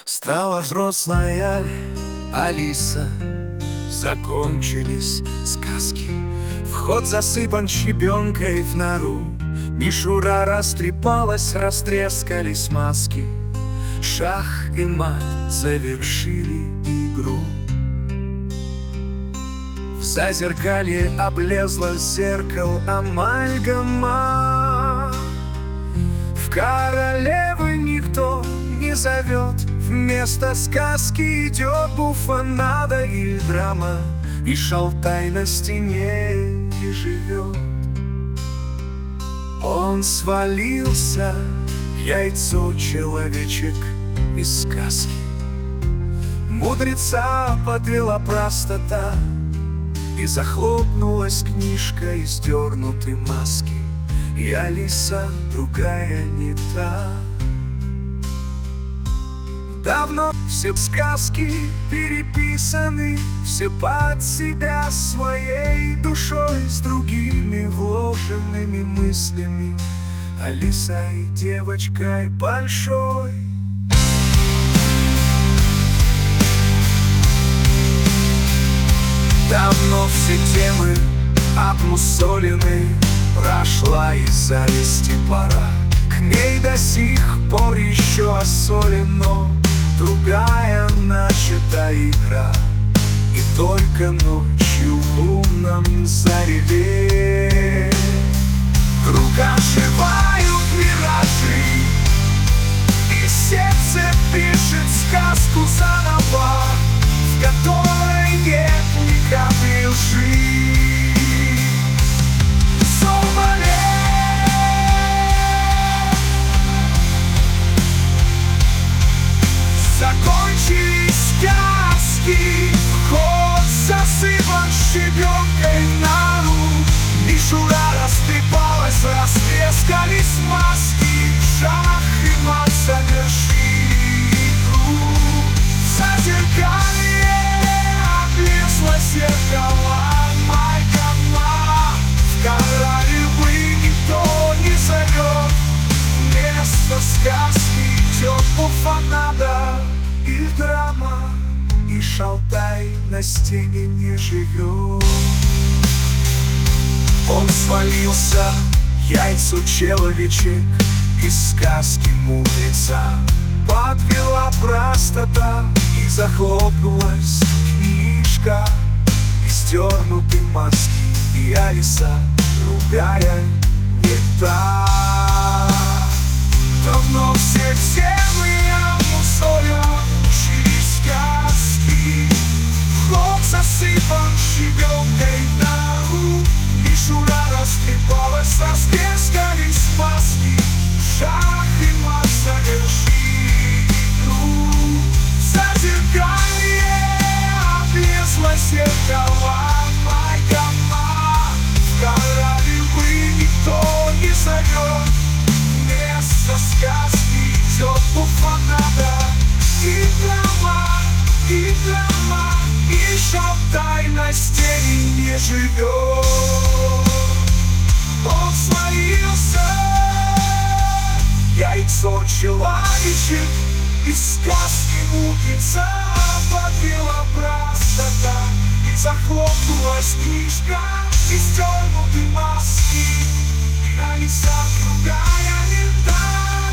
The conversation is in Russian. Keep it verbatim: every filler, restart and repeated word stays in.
Стала взрослая Алиса, закончились сказки. Вход засыпан щебенкой в нору, мишура растрепалась, растрескались маски. Шах и мат завершили игру. В зазеркалье облезло зеркал амальгама. В королевы никто не зовет, вместо сказки идет буфонада или драма, и шалтай на стене не живет. Он свалился, яйцо человечек из сказки. Мудреца подвела простота, и захлопнулась книжка из сдернутой маски. И Алиса другая не та. Давно все сказки переписаны, все под себя своей душой, с другими вложенными мыслями, Алисой девочкой большой. Давно все темы обмусолены, прошла из зависти пора. К ней до сих пор еще осолено, другая начата игра. И только ночью в лунном зареве вдруг оживают миражи, и сердце пишет сказку заново, в которой нет ни капли лжи. Закончились сказки, вход засыпан щебенкой на ру, мишура растрепалась, растрескались маски. Шах и мат завершили игру. В зазеркалье облезло зеркало амальгама. В королевы никто не зовет, вместо сказки идет буфонада и драма, и шалтай на стене не живет. Он свалился, яйцо человечек из сказки мудреца. Подвела простота, и захлопнулась книжка из сдернутой маски. И Алиса другая не та. Давно все темы обмусолят, учились сказки. Вход засыпан щебенкой на ру, мишура растрепалась, растрескались маски. Шах и мат завершили игру. В зазеркалье облезло зеркало амальгама. В королевы никто не зовет, вместо сказки идет буфонада и драма, и драма, и шалтай на стене не живет. Он свалился, яйцо человечек из сказки мудреца. Подвела простота, и захлопнулась книжка из сдернутой маски. И Алиса другая